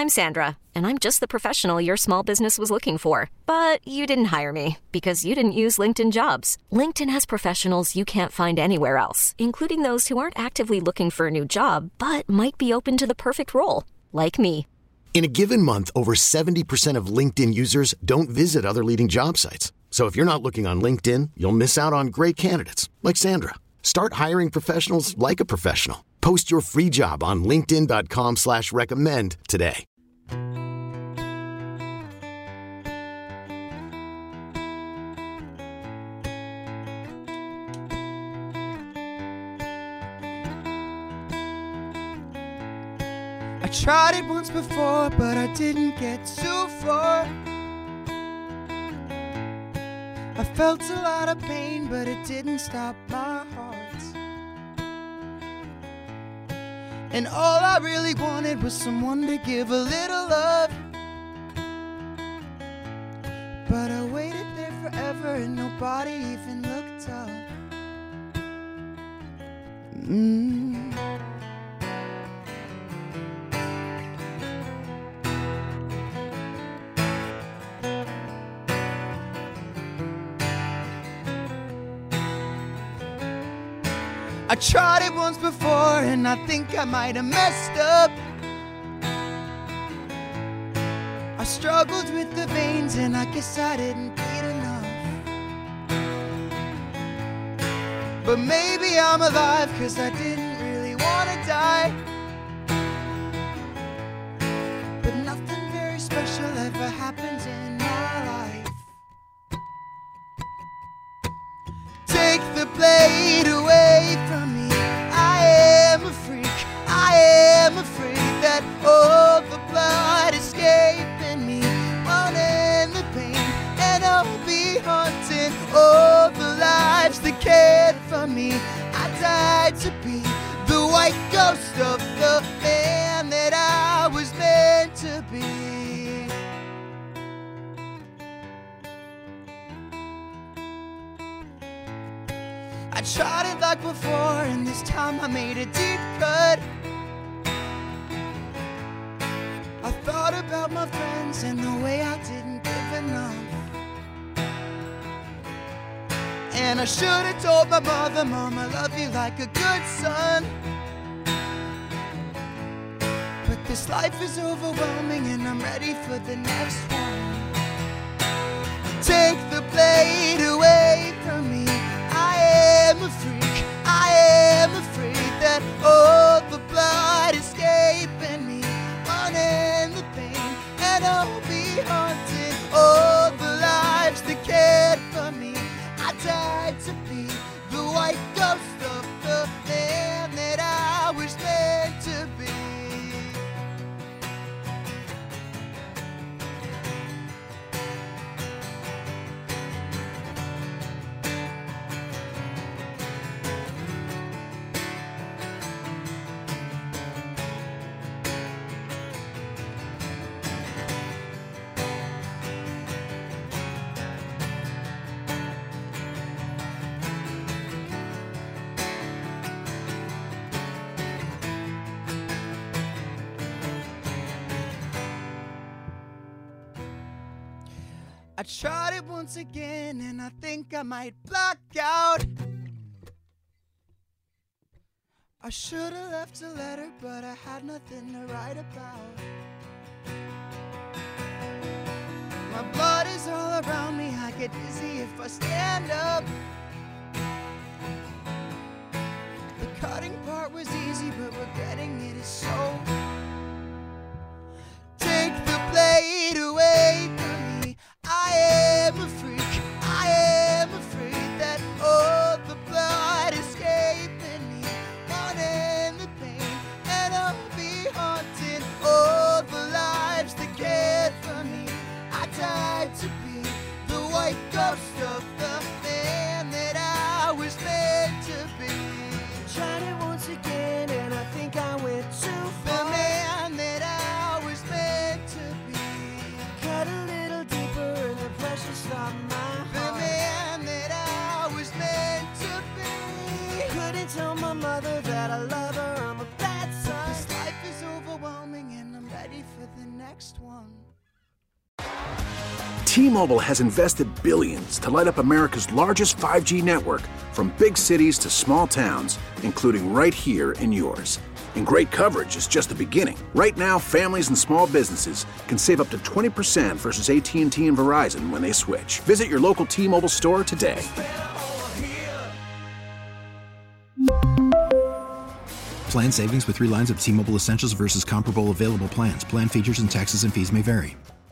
I'm Sandra, and I'm just the professional your small business was looking for. But you didn't hire me because you didn't use LinkedIn Jobs. LinkedIn has professionals you can't find anywhere else, including those who aren't actively looking for a new job, but might be open to the perfect role, like me. In a given month, over 70% of LinkedIn users don't visit other leading job sites. So if you're not looking on LinkedIn, you'll miss out on great candidates like Sandra. Start hiring professionals like a professional. Post your free job on linkedin.com/recommend today. I tried it once before, but I didn't get too far. I felt a lot of pain, but it didn't stop my heart. And all I really wanted was someone to give a little love. But I waited there forever and nobody even looked up. I tried it once before and I think I might have messed up. I struggled with the veins and I guess I didn't bleed enough. But maybe I'm alive cause I didn't really want to die. But nothing very special ever happens in my life. Take the blade away from me. I am a freak. I am afraid that all the blood escaping me won't end the pain, and I'll be haunting all the lives that cared for me. I died to be the white ghost of the man that I was meant to be. I tried it like before, and this time I made a deep cut. I thought about my friends and the way I didn't give enough. And I should have told my mother, Mom, I love you like a good son. But this life is overwhelming and I'm ready for the next one. Take the blade away from me. I am a freak. I am afraid that all the blood escaping me won't end the pain, and I'll be haunting all the lives that cared for me. I died to be the white ghost of the man that I was meant to be. I tried it once again and I think I might black out. I should have left a letter, but I had nothing to write about. My blood is all around me, I get dizzy if I stand up. The cutting part was easy, but regretting it is so. Take the blade away from me. I am a freak. I am afraid that all the blood escaping me won't end the pain, and I'll be haunting all the lives that cared for me. I died to be the white ghost of the man that I was meant to be. Tried it once again and I think I went too far. the next one. T-Mobile has invested billions to light up America's largest 5G network, from big cities to small towns, including right here in yours. And great coverage is just the beginning. Right now, families and small businesses can save up to 20% versus AT&T and Verizon when they switch. Visit your local T-Mobile store today. Plan savings with 3 lines of T-Mobile Essentials versus comparable available plans. Plan features and taxes and fees may vary.